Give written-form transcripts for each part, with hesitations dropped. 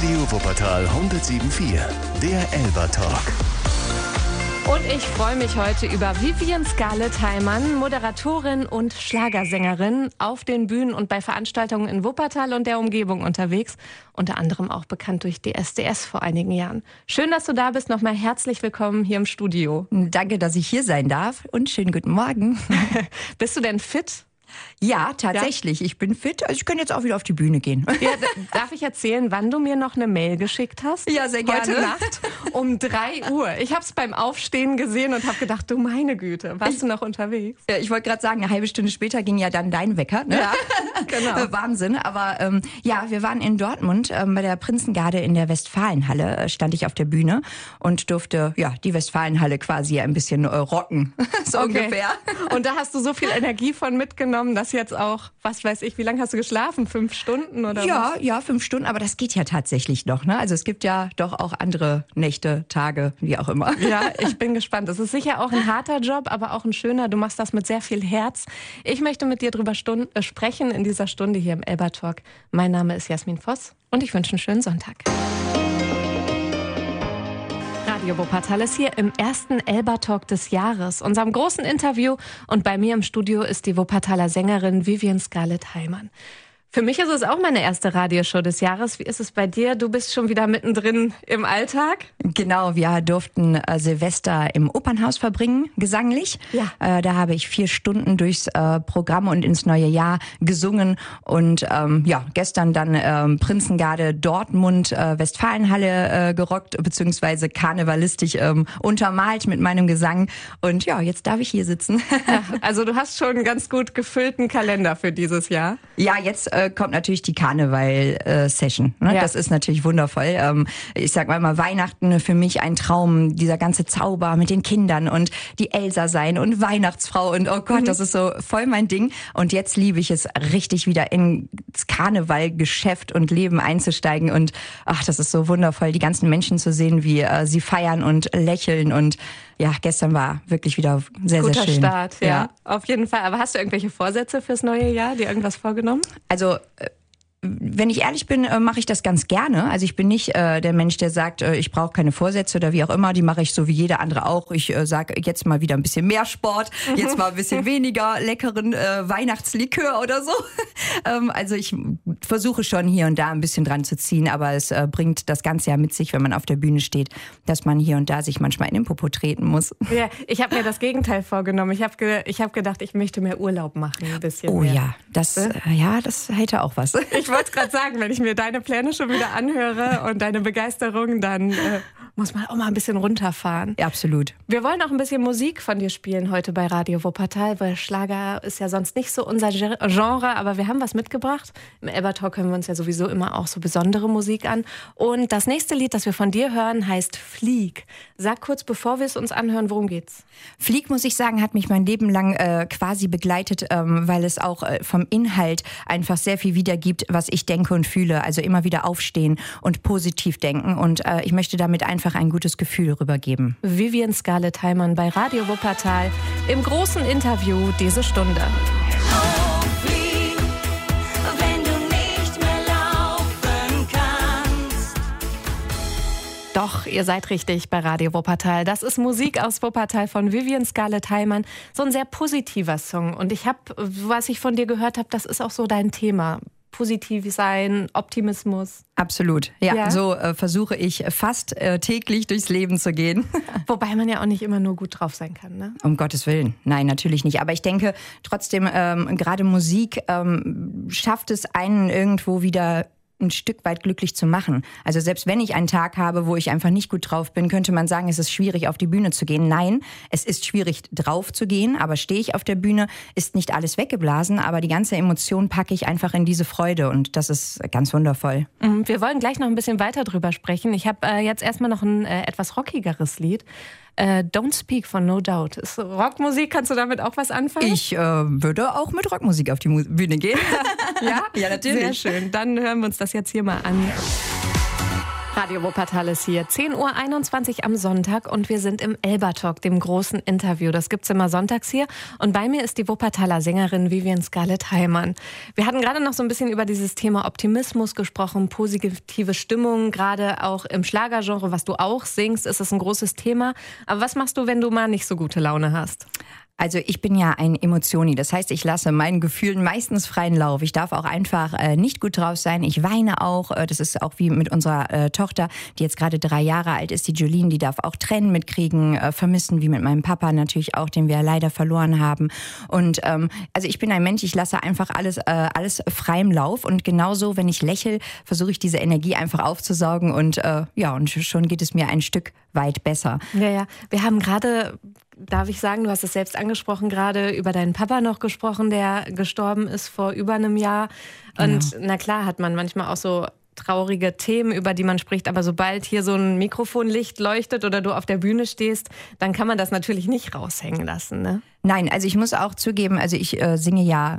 Radio Wuppertal 107.4, der Elba Talk. Und ich freue mich heute über Vivian Scarlett-Heimann, Moderatorin und Schlagersängerin, auf den Bühnen und bei Veranstaltungen in Wuppertal und der Umgebung unterwegs. Unter anderem auch bekannt durch DSDS vor einigen Jahren. Schön, dass du da bist. Nochmal herzlich willkommen hier im Studio. Danke, dass ich hier sein darf und schönen guten Morgen. Bist du denn fit? Ja, tatsächlich. Ja. Ich bin fit. Also ich kann jetzt auch wieder auf die Bühne gehen. Ja, darf ich erzählen, wann du mir noch eine Mail geschickt hast? Ja, sehr gerne. Heute Nacht um 3 Uhr. Ich habe es beim Aufstehen gesehen und habe gedacht, du meine Güte, warst du noch unterwegs? Ja, ich wollte gerade sagen, eine halbe Stunde später ging ja dann dein Wecker. Ne? Ja, genau. Wahnsinn. Aber ja, wir waren in Dortmund bei der Prinzengarde in der Westfalenhalle. Stand ich auf der Bühne und durfte die Westfalenhalle quasi ein bisschen rocken. So ungefähr. Und da hast du so viel Energie von mitgenommen, dass jetzt auch, was weiß ich, wie lange hast du geschlafen? 5 Stunden oder was? Ja, 5 Stunden, aber das geht ja tatsächlich noch. Ne? Also es gibt ja doch auch andere Nächte, Tage, wie auch immer. Ja, ich bin gespannt. Es ist sicher auch ein harter Job, aber auch ein schöner. Du machst das mit sehr viel Herz. Ich möchte mit dir drüber sprechen in dieser Stunde hier im Elba Talk. Mein Name ist Jasmin Voss und ich wünsche einen schönen Sonntag. Radio Wuppertal ist hier im ersten Elba Talk des Jahres, unserem großen Interview. Und bei mir im Studio ist die Wuppertaler Sängerin Vivian Scarlett-Heimann. Für mich ist es auch meine erste Radioshow des Jahres. Wie ist es bei dir? Du bist schon wieder mittendrin im Alltag. Genau, wir durften Silvester im Opernhaus verbringen, gesanglich. Ja. Da habe ich 4 Stunden durchs Programm und ins neue Jahr gesungen. Und gestern dann Prinzengarde Dortmund, Westfalenhalle gerockt, beziehungsweise karnevalistisch untermalt mit meinem Gesang. Und ja, jetzt darf ich hier sitzen. Ja, also du hast schon einen ganz gut gefüllten Kalender für dieses Jahr. Ja, jetzt kommt natürlich die Karneval-Session. Ne? Ja. Das ist natürlich wundervoll. Ich sag mal, Weihnachten für mich ein Traum, dieser ganze Zauber mit den Kindern und die Elsa sein und Weihnachtsfrau und oh Gott, das ist so voll mein Ding. Und jetzt liebe ich es richtig wieder ins Karnevalgeschäft und Leben einzusteigen und ach, das ist so wundervoll, die ganzen Menschen zu sehen, wie sie feiern und lächeln und ja, gestern war wirklich wieder sehr, Guter sehr schön. Guter Start, ja, auf jeden Fall. Aber hast du irgendwelche Vorsätze fürs neue Jahr, dir irgendwas vorgenommen? Also wenn ich ehrlich bin, mache ich das ganz gerne. Also ich bin nicht der Mensch, der sagt, ich brauche keine Vorsätze oder wie auch immer. Die mache ich so wie jeder andere auch. Ich sage jetzt mal wieder ein bisschen mehr Sport, jetzt mal ein bisschen weniger leckeren Weihnachtslikör oder so. Also ich versuche schon hier und da ein bisschen dran zu ziehen, aber es bringt das ganze ja mit sich, wenn man auf der Bühne steht, dass man hier und da sich manchmal in den Popo treten muss. Ja, ich habe mir das Gegenteil vorgenommen. Ich hab gedacht, ich möchte mehr Urlaub machen, ein bisschen Oh mehr. ja, das hätte auch was. Ich wollte gerade sagen, wenn ich mir deine Pläne schon wieder anhöre und deine Begeisterung, dann muss man auch mal ein bisschen runterfahren. Ja, absolut. Wir wollen auch ein bisschen Musik von dir spielen heute bei Radio Wuppertal, weil Schlager ist ja sonst nicht so unser Genre, aber wir haben was mitgebracht. Im Elba Talk hören wir uns ja sowieso immer auch so besondere Musik an. Und das nächste Lied, das wir von dir hören, heißt Flieg. Sag kurz, bevor wir es uns anhören, worum geht's? Flieg, muss ich sagen, hat mich mein Leben lang quasi begleitet, weil es auch vom Inhalt einfach sehr viel wiedergibt, was ich denke und fühle. Also immer wieder aufstehen und positiv denken. Und ich möchte damit einfach ein gutes Gefühl rübergeben. Vivian Scarlett-Heimann bei Radio Wuppertal im großen Interview diese Stunde. Doch, ihr seid richtig bei Radio Wuppertal. Das ist Musik aus Wuppertal von Vivian Scarlett-Heimann. So ein sehr positiver Song. Und was ich von dir gehört habe, das ist auch so dein Thema. Positiv sein, Optimismus. Absolut. Ja. So versuche ich fast täglich durchs Leben zu gehen. Wobei man ja auch nicht immer nur gut drauf sein kann, ne? Um Gottes Willen. Nein, natürlich nicht. Aber ich denke trotzdem, gerade Musik schafft es einen irgendwo wieder ein Stück weit glücklich zu machen. Also selbst wenn ich einen Tag habe, wo ich einfach nicht gut drauf bin, könnte man sagen, es ist schwierig, auf die Bühne zu gehen. Nein, es ist schwierig, drauf zu gehen, aber stehe ich auf der Bühne, ist nicht alles weggeblasen, aber die ganze Emotion packe ich einfach in diese Freude und das ist ganz wundervoll. Wir wollen gleich noch ein bisschen weiter drüber sprechen. Ich habe jetzt erstmal noch ein etwas rockigeres Lied. Don't Speak von No Doubt. Ist Rockmusik, kannst du damit auch was anfangen? Ich würde auch mit Rockmusik auf die Bühne gehen. Ja? Ja, natürlich. Sehr schön. Dann hören wir uns das jetzt hier mal an. Radio Wuppertal ist hier, 10:21 Uhr am Sonntag und wir sind im Elbertalk, dem großen Interview. Das gibt's immer sonntags hier und bei mir ist die Wuppertaler Sängerin Vivian Scarlett-Heimann. Wir hatten gerade noch so ein bisschen über dieses Thema Optimismus gesprochen, positive Stimmung, gerade auch im Schlagergenre, was du auch singst, ist es ein großes Thema. Aber was machst du, wenn du mal nicht so gute Laune hast? Also ich bin ja ein Emotioni, das heißt, ich lasse meinen Gefühlen meistens freien Lauf. Ich darf auch einfach nicht gut drauf sein. Ich weine auch. Das ist auch wie mit unserer Tochter, die jetzt gerade 3 Jahre alt ist, die Jolene, die darf auch Tränen mitkriegen, vermissen, wie mit meinem Papa natürlich auch, den wir leider verloren haben. Und also ich bin ein Mensch, ich lasse einfach alles freiem Lauf. Und genauso, wenn ich lächle, versuche ich diese Energie einfach aufzusaugen und und schon geht es mir ein Stück weit besser. Ja. Wir haben gerade, darf ich sagen, du hast es selbst angesprochen, gerade über deinen Papa noch gesprochen, der gestorben ist vor über einem Jahr. Und na klar hat man manchmal auch so traurige Themen, über die man spricht, aber sobald hier so ein Mikrofonlicht leuchtet oder du auf der Bühne stehst, dann kann man das natürlich nicht raushängen lassen, ne? Nein, also ich muss auch zugeben, also ich singe ja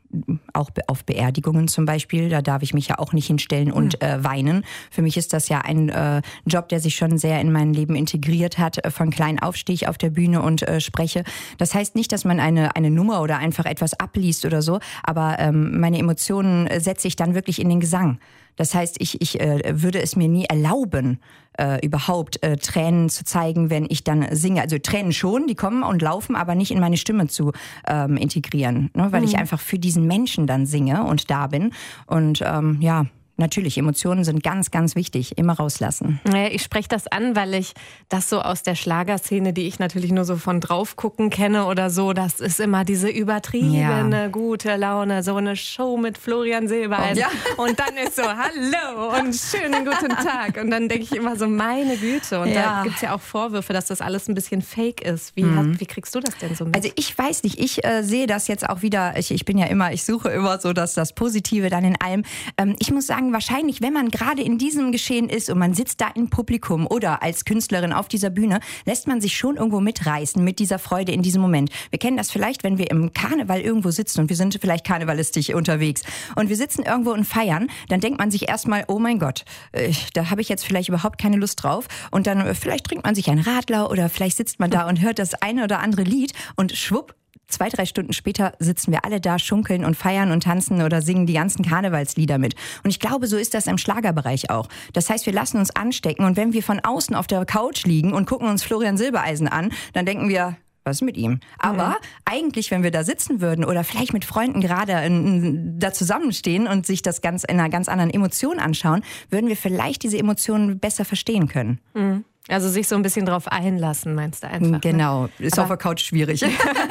auch auf Beerdigungen zum Beispiel, da darf ich mich ja auch nicht hinstellen und weinen. Für mich ist das ja ein Job, der sich schon sehr in mein Leben integriert hat. Von klein auf stehe ich auf der Bühne und spreche. Das heißt nicht, dass man eine Nummer oder einfach etwas abliest oder so, aber meine Emotionen setze ich dann wirklich in den Gesang. Das heißt, ich würde es mir nie erlauben, überhaupt Tränen zu zeigen, wenn ich dann singe. Also Tränen schon, die kommen und laufen, aber nicht in meine Stimme zu integrieren, ne? Weil ich einfach für diesen Menschen dann singe und da bin. Und natürlich, Emotionen sind ganz, ganz wichtig. Immer rauslassen. Ja, ich spreche das an, weil ich das so aus der Schlagerszene, die ich natürlich nur so von draufgucken kenne oder so, das ist immer diese übertriebene, gute Laune, so eine Show mit Florian Silbereisen. Und dann ist so, hallo und schönen guten Tag. Und dann denke ich immer so, meine Güte. Und da gibt es ja auch Vorwürfe, dass das alles ein bisschen fake ist. Wie kriegst du das denn so mit? Also ich weiß nicht, ich sehe das jetzt auch wieder, ich suche immer so das Positive dann in allem. Ich muss sagen, wahrscheinlich, wenn man gerade in diesem Geschehen ist und man sitzt da im Publikum oder als Künstlerin auf dieser Bühne, lässt man sich schon irgendwo mitreißen mit dieser Freude in diesem Moment. Wir kennen das vielleicht, wenn wir im Karneval irgendwo sitzen und wir sind vielleicht karnevalistisch unterwegs und wir sitzen irgendwo und feiern, dann denkt man sich erstmal, oh mein Gott, da habe ich jetzt vielleicht überhaupt keine Lust drauf und dann vielleicht trinkt man sich einen Radler oder vielleicht sitzt man da und hört das eine oder andere Lied und schwupp, 2-3 Stunden später sitzen wir alle da, schunkeln und feiern und tanzen oder singen die ganzen Karnevalslieder mit. Und ich glaube, so ist das im Schlagerbereich auch. Das heißt, wir lassen uns anstecken und wenn wir von außen auf der Couch liegen und gucken uns Florian Silbereisen an, dann denken wir, was ist mit ihm? Aber eigentlich, wenn wir da sitzen würden oder vielleicht mit Freunden gerade da zusammenstehen und sich das ganz in einer ganz anderen Emotion anschauen, würden wir vielleicht diese Emotionen besser verstehen können. Also sich so ein bisschen drauf einlassen, meinst du einfach? Genau, ne? ist auf der Couch schwierig.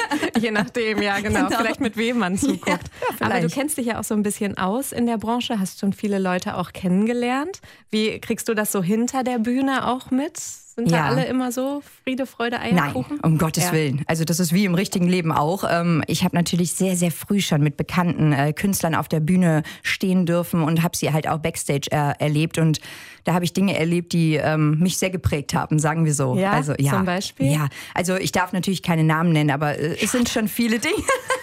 Je nachdem, ja genau. Vielleicht mit wem man zuguckt. Ja, aber du kennst dich ja auch so ein bisschen aus in der Branche, hast schon viele Leute auch kennengelernt. Wie kriegst du das so hinter der Bühne auch mit? Sind da alle immer so Friede, Freude, Eierkuchen? Nein, um Gottes Willen. Also das ist wie im richtigen Leben auch. Ich habe natürlich sehr, sehr früh schon mit bekannten Künstlern auf der Bühne stehen dürfen und habe sie halt auch Backstage erlebt. Und da habe ich Dinge erlebt, die mich sehr geprägt haben, sagen wir so. Ja, also, zum Beispiel? Ja, also ich darf natürlich keine Namen nennen, aber es sind schon viele Dinge.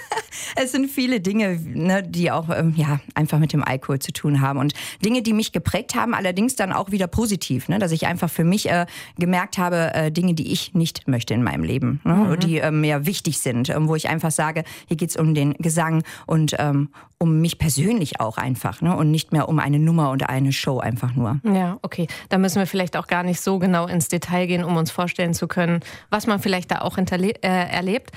Es sind viele Dinge, ne, die auch einfach mit dem Alkohol zu tun haben und Dinge, die mich geprägt haben, allerdings dann auch wieder positiv, ne, dass ich einfach für mich gemerkt habe, Dinge, die ich nicht möchte in meinem Leben, ne, die mir wichtig sind, wo ich einfach sage, hier geht's um den Gesang und um mich persönlich auch einfach, ne, und nicht mehr um eine Nummer und eine Show einfach nur. Ja, okay. Da müssen wir vielleicht auch gar nicht so genau ins Detail gehen, um uns vorstellen zu können, was man vielleicht da auch erlebt.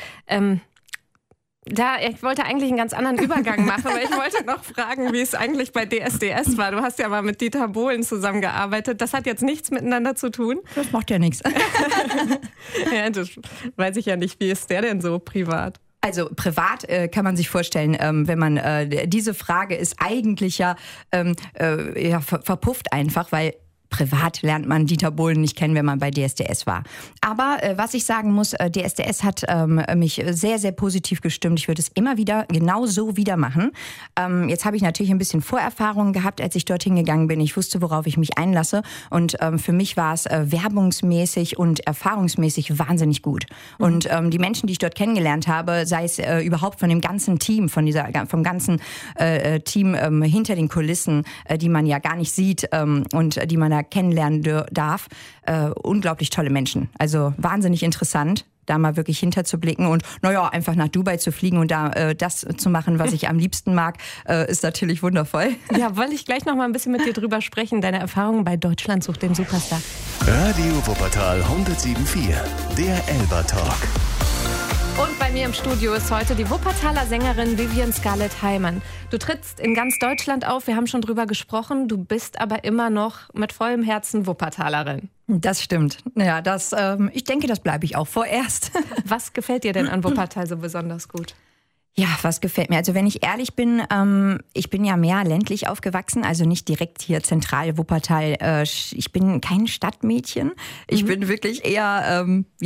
Ich wollte eigentlich einen ganz anderen Übergang machen, weil ich wollte noch fragen, wie es eigentlich bei DSDS war. Du hast ja mal mit Dieter Bohlen zusammengearbeitet. Das hat jetzt nichts miteinander zu tun. Das macht ja nichts. Ja, das weiß ich ja nicht. Wie ist der denn so privat? Also privat kann man sich vorstellen, wenn man diese Frage ist eigentlich verpufft einfach, weil privat lernt man Dieter Bohlen nicht kennen, wenn man bei DSDS war. Aber was ich sagen muss, DSDS hat mich sehr, sehr positiv gestimmt. Ich würde es immer wieder genau so wieder machen. Jetzt habe ich natürlich ein bisschen Vorerfahrungen gehabt, als ich dorthin gegangen bin. Ich wusste, worauf ich mich einlasse. Und für mich war es werbungsmäßig und erfahrungsmäßig wahnsinnig gut. Und die Menschen, die ich dort kennengelernt habe, sei es überhaupt von dem ganzen Team, vom ganzen Team hinter den Kulissen, die man ja gar nicht sieht und die man da mehr kennenlernen darf. Unglaublich tolle Menschen. Also wahnsinnig interessant, da mal wirklich hinterzublicken und einfach nach Dubai zu fliegen und da das zu machen, was ich am liebsten mag, ist natürlich wundervoll. Ja, wollte ich gleich noch mal ein bisschen mit dir drüber sprechen, deine Erfahrungen bei Deutschland sucht den Superstar. Radio Wuppertal 107.4, der Elba Talk. Und bei mir im Studio ist heute die Wuppertaler Sängerin Vivian Scarlett Heimann. Du trittst in ganz Deutschland auf, wir haben schon drüber gesprochen, du bist aber immer noch mit vollem Herzen Wuppertalerin. Das stimmt. Ja, ich denke, das bleibe ich auch vorerst. Was gefällt dir denn an Wuppertal so besonders gut? Ja, was gefällt mir? Also wenn ich ehrlich bin, ich bin ja mehr ländlich aufgewachsen, also nicht direkt hier zentral Wuppertal. Ich bin kein Stadtmädchen. Ich bin wirklich eher,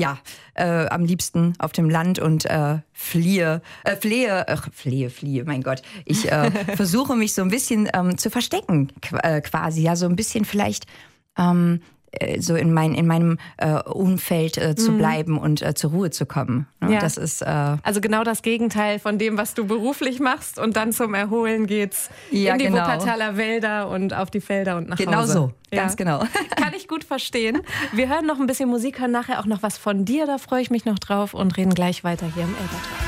am liebsten auf dem Land und fliehe, mein Gott. Ich versuche mich so ein bisschen zu verstecken quasi, ja, so ein bisschen vielleicht so in meinem Umfeld zu bleiben und zur Ruhe zu kommen. Ne? Ja. Das ist also genau das Gegenteil von dem, was du beruflich machst und dann zum Erholen geht's in die Wuppertaler Wälder und auf die Felder und nach Hause. Genau so, ganz genau. Kann ich gut verstehen. Wir hören noch ein bisschen Musik, hören nachher auch noch was von dir, da freue ich mich noch drauf und reden gleich weiter hier im Elba Talk.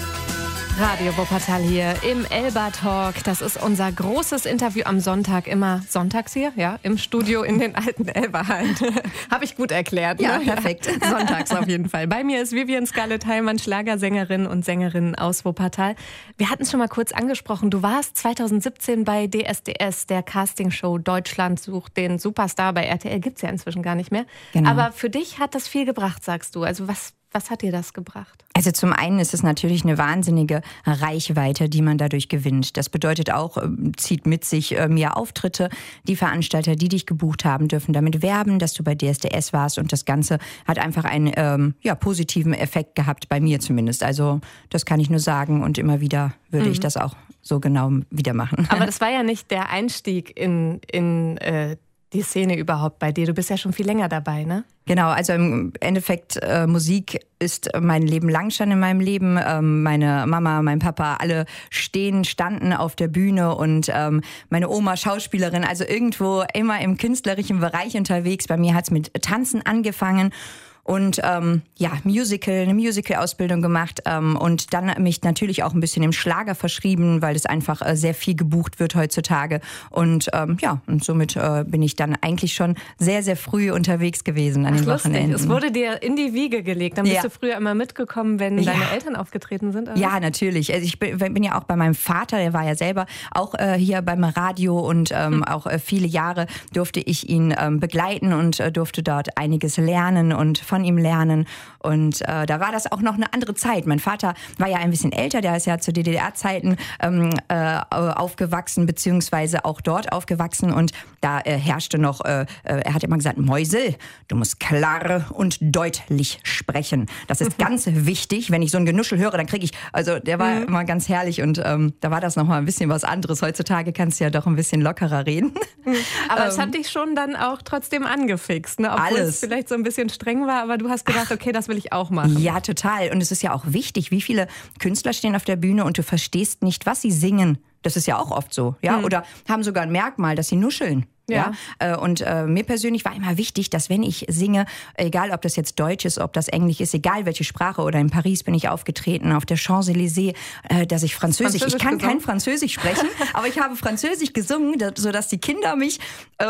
Radio Wuppertal hier im Elba Talk. Das ist unser großes Interview am Sonntag. Immer sonntags hier, ja, im Studio in den alten Elba-Hallen. Habe ich gut erklärt. Ja, ne? perfekt. Sonntags auf jeden Fall. Bei mir ist Vivian Scarlett Heimann, Schlagersängerin und Sängerin aus Wuppertal. Wir hatten es schon mal kurz angesprochen. Du warst 2017 bei DSDS, der Castingshow Deutschland sucht den Superstar. Bei RTL gibt es ja inzwischen gar nicht mehr. Genau. Aber für dich hat das viel gebracht, sagst du. Also was hat dir das gebracht? Also zum einen ist es natürlich eine wahnsinnige Reichweite, die man dadurch gewinnt. Das bedeutet auch, zieht mit sich mehr Auftritte. Die Veranstalter, die dich gebucht haben, dürfen damit werben, dass du bei DSDS warst. Und das Ganze hat einfach einen positiven Effekt gehabt, bei mir zumindest. Also das kann ich nur sagen und immer wieder würde ich das auch so genau wieder machen. Aber das war ja nicht der Einstieg in die Szene überhaupt bei dir. Du bist ja schon viel länger dabei, ne? Genau, also im Endeffekt Musik ist mein Leben lang schon in meinem Leben. Meine Mama, mein Papa, alle standen auf der Bühne und meine Oma Schauspielerin, also irgendwo immer im künstlerischen Bereich unterwegs. Bei mir hat's mit Tanzen angefangen. Und eine Musical-Ausbildung gemacht und dann mich natürlich auch ein bisschen im Schlager verschrieben, weil es einfach sehr viel gebucht wird heutzutage. Und und somit bin ich dann eigentlich schon sehr, sehr früh unterwegs gewesen an den Wochenenden. Es wurde dir in die Wiege gelegt. Dann bist du früher immer mitgekommen, wenn deine Eltern aufgetreten sind? Oder? Ja, natürlich. Also ich bin ja auch bei meinem Vater, der war ja selber auch hier beim Radio und auch viele Jahre durfte ich ihn begleiten und durfte dort einiges lernen und von ihm lernen. Und da war das auch noch eine andere Zeit. Mein Vater war ja ein bisschen älter, der ist ja zu DDR-Zeiten aufgewachsen, beziehungsweise auch dort aufgewachsen. Und da herrschte noch, er hat immer gesagt, Mäusel, du musst klar und deutlich sprechen. Das ist ganz wichtig. Wenn ich so ein Genuschel höre, dann kriege ich, also der war immer ganz herrlich und da war das nochmal ein bisschen was anderes. Heutzutage kannst du ja doch ein bisschen lockerer reden. Aber es hat dich schon dann auch trotzdem angefixt, ne? Obwohl es vielleicht so ein bisschen streng war, aber du hast gedacht, okay, das will ich auch machen. Ja, total. Und es ist ja auch wichtig, wie viele Künstler stehen auf der Bühne und du verstehst nicht, was sie singen. Das ist ja auch oft so, ja? Oder haben sogar ein Merkmal, dass sie nuscheln. Ja. Und mir persönlich war immer wichtig, dass wenn ich singe, egal ob das jetzt Deutsch ist, ob das Englisch ist, egal welche Sprache, oder in Paris bin ich aufgetreten, auf der Champs-Élysées, dass ich Französisch ich kann kein Französisch sprechen, aber ich habe Französisch gesungen, sodass die Kinder mich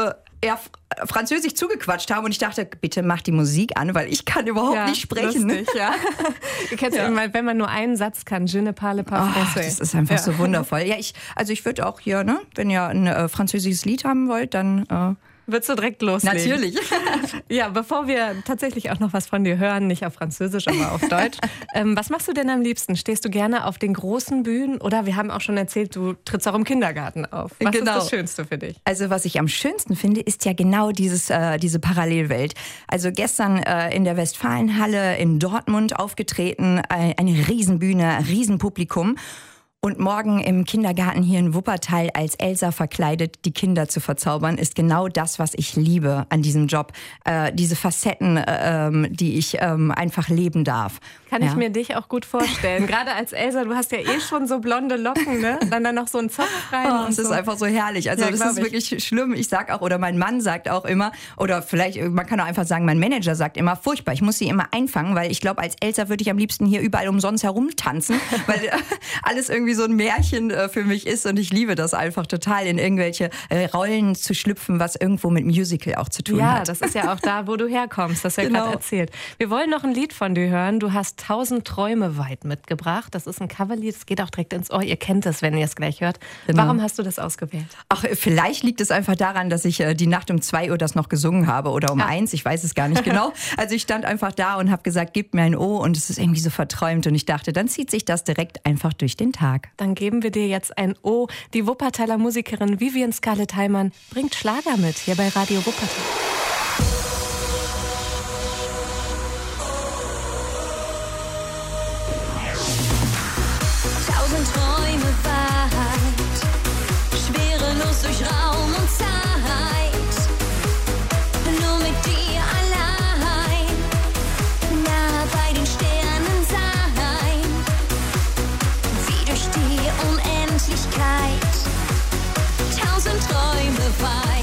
Französisch zugequatscht haben und ich dachte, bitte mach die Musik an, weil ich kann überhaupt nicht sprechen. Lustig, ja. Du kennst immer, wenn man nur einen Satz kann, je ne parle pas français. Das ist einfach so wundervoll. Ja, ich würde auch hier, ne, wenn ihr ein französisches Lied haben wollt, dann würdest du direkt loslegen? Natürlich. Ja, bevor wir tatsächlich auch noch was von dir hören, nicht auf Französisch, aber auf Deutsch. Was machst du denn am liebsten? Stehst du gerne auf den großen Bühnen oder wir haben auch schon erzählt, du trittst auch im Kindergarten auf. Was ist das Schönste für dich? Also was ich am schönsten finde, ist ja genau diese Parallelwelt. Also gestern in der Westfalenhalle in Dortmund aufgetreten, eine Riesenbühne, Riesenpublikum. Und morgen im Kindergarten hier in Wuppertal als Elsa verkleidet die Kinder zu verzaubern, ist genau das, was ich liebe an diesem Job. Diese Facetten, die ich einfach leben darf. Kann ich mir dich auch gut vorstellen. Gerade als Elsa, du hast ja schon so blonde Locken, ne? Dann noch so einen Zopf rein. Es ist einfach so herrlich. Also das ist wirklich schlimm. Ich sag auch, oder mein Mann sagt auch immer, oder vielleicht, man kann auch einfach sagen, mein Manager sagt immer, furchtbar, ich muss sie immer einfangen, weil ich glaube, als Elsa würde ich am liebsten hier überall umsonst herumtanzen, weil alles irgendwie so ein Märchen für mich ist und ich liebe das einfach total, in irgendwelche Rollen zu schlüpfen, was irgendwo mit Musical auch zu tun hat. Ja, das ist ja auch da, wo du herkommst, das hast du ja gerade erzählt. Wir wollen noch ein Lied von dir hören. Du hast 1000 Träume weit mitgebracht. Das ist ein Coverlied, das geht auch direkt ins Ohr. Ihr kennt es, wenn ihr es gleich hört. Genau. Warum hast du das ausgewählt? Ach, vielleicht liegt es einfach daran, dass ich die Nacht um 2 Uhr das noch gesungen habe oder um 1, ich weiß es gar nicht genau. Also ich stand einfach da und habe gesagt, gib mir ein O und es ist irgendwie so verträumt und ich dachte, dann zieht sich das direkt einfach durch den Tag. Dann geben wir dir jetzt ein O. Die Wuppertaler Musikerin Vivian Scarlett Heimann bringt Schlager mit hier bei Radio Wuppertal. Träume weit, schwerelos durch Raum und Zeit, nur mit dir allein, nah bei den Sternen sein, wie durch die Unendlichkeit, 1000 Träume weit.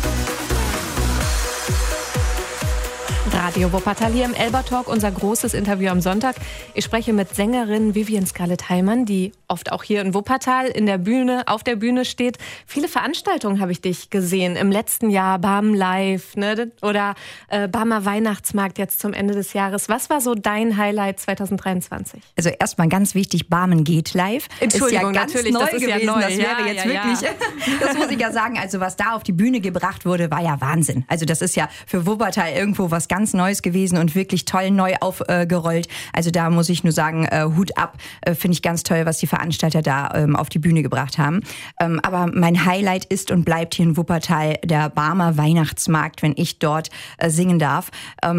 Radio Wuppertal hier im Elbertalk, unser großes Interview am Sonntag. Ich spreche mit Sängerin Vivian Scarlett Heimann, die oft auch hier in Wuppertal auf der Bühne steht. Viele Veranstaltungen habe ich dich gesehen. Im letzten Jahr BAM Live, ne? Oder BAMer Weihnachtsmarkt jetzt zum Ende des Jahres. Was war so dein Highlight 2023? Also erstmal ganz wichtig, Barmen geht live. Entschuldigung, ist ja ganz natürlich, neu das ist gewesen. ja neu. Das wäre jetzt wirklich, das muss ich ja sagen, also was da auf die Bühne gebracht wurde, war ja Wahnsinn. Also das ist ja für Wuppertal irgendwo was ganz Neues gewesen und wirklich toll neu aufgerollt. Also da muss ich nur sagen, Hut ab, finde ich ganz toll, was die Veranstalter da auf die Bühne gebracht haben. Aber mein Highlight ist und bleibt hier in Wuppertal der Barmer Weihnachtsmarkt, wenn ich dort singen darf.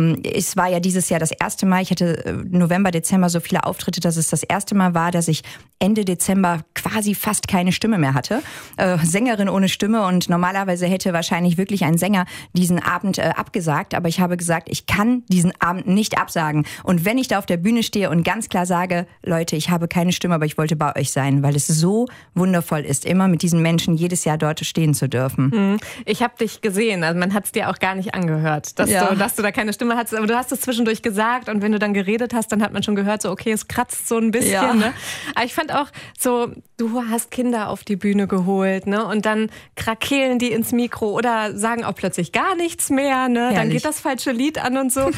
Es war ja dieses Jahr das erste Mal, ich hatte November, Dezember so viele Auftritte, dass es das erste Mal war, dass ich Ende Dezember quasi fast keine Stimme mehr hatte. Sängerin ohne Stimme und normalerweise hätte wahrscheinlich wirklich ein Sänger diesen Abend abgesagt, aber ich habe gesagt, ich kann diesen Abend nicht absagen. Und wenn ich da auf der Bühne stehe und ganz klar sage, Leute, ich habe keine Stimme, aber ich wollte bei euch sein, weil es so wundervoll ist, immer mit diesen Menschen jedes Jahr dort stehen zu dürfen. Ich habe dich gesehen, also man hat es dir auch gar nicht angehört, dass du da keine Stimme hattest, aber du hast es zwischendurch gesagt und wenn du dann geredet hast, dann hat man schon gehört, so okay, es kratzt so ein bisschen. Ja. Ne? Aber ich fand auch so, du hast Kinder auf die Bühne geholt, ne? Und dann krakeelen die ins Mikro oder sagen auch plötzlich gar nichts mehr, ne? Dann geht das falsche Lied an und so.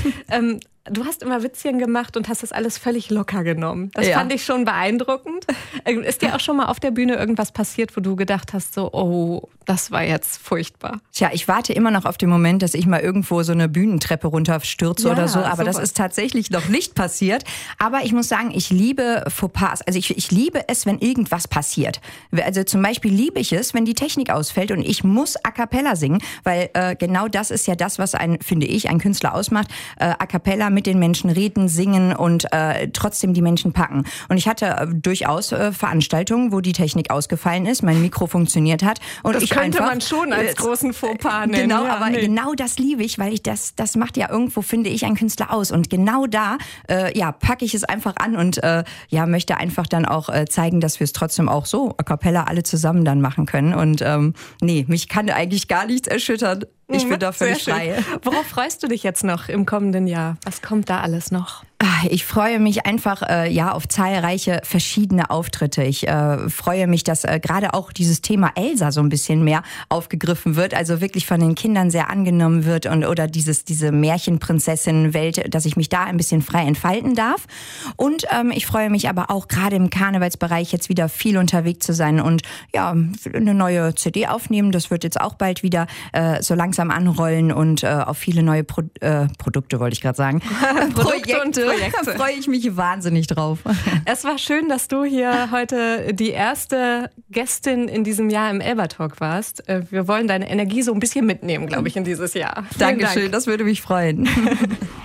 Du hast immer Witzchen gemacht und hast das alles völlig locker genommen. Das fand ich schon beeindruckend. Ist dir auch schon mal auf der Bühne irgendwas passiert, wo du gedacht hast, so, oh, das war jetzt furchtbar? Tja, ich warte immer noch auf den Moment, dass ich mal irgendwo so eine Bühnentreppe runterstürze oder so. Aber super. Das ist tatsächlich noch nicht passiert. Aber ich muss sagen, ich liebe Fauxpas. Also ich liebe es, wenn irgendwas passiert. Also zum Beispiel liebe ich es, wenn die Technik ausfällt und ich muss A Cappella singen. Weil genau das ist ja das, was finde ich, ein Künstler ausmacht. A Cappella mit den Menschen reden, singen und trotzdem die Menschen packen. Und ich hatte durchaus Veranstaltungen, wo die Technik ausgefallen ist, mein Mikro funktioniert hat. Und das ich könnte einfach, man schon als großen Fauxpas nennen. Genau, ja, aber genau das liebe ich, weil das macht ja irgendwo, finde ich, ein Künstler aus. Und genau da packe ich es einfach an und möchte einfach dann auch zeigen, dass wir es trotzdem auch so a cappella alle zusammen dann machen können. Und mich kann eigentlich gar nichts erschüttern. Ich bin da völlig frei. Worauf freust du dich jetzt noch im kommenden Jahr? Was kommt da alles noch? Ich freue mich einfach auf zahlreiche verschiedene Auftritte. Ich freue mich, dass gerade auch dieses Thema Elsa so ein bisschen mehr aufgegriffen wird, also wirklich von den Kindern sehr angenommen wird oder diese Märchenprinzessin-Welt, dass ich mich da ein bisschen frei entfalten darf. Und ich freue mich aber auch gerade im Karnevalsbereich jetzt wieder viel unterwegs zu sein und eine neue CD aufnehmen. Das wird jetzt auch bald wieder so langsam anrollen und auf viele neue Produkte, wollte ich gerade sagen. Projekte. Freue ich mich wahnsinnig drauf. Es war schön, dass du hier heute die erste Gästin in diesem Jahr im Elbertalk warst. Wir wollen deine Energie so ein bisschen mitnehmen, glaube ich, in dieses Jahr. Dankeschön, das würde mich freuen.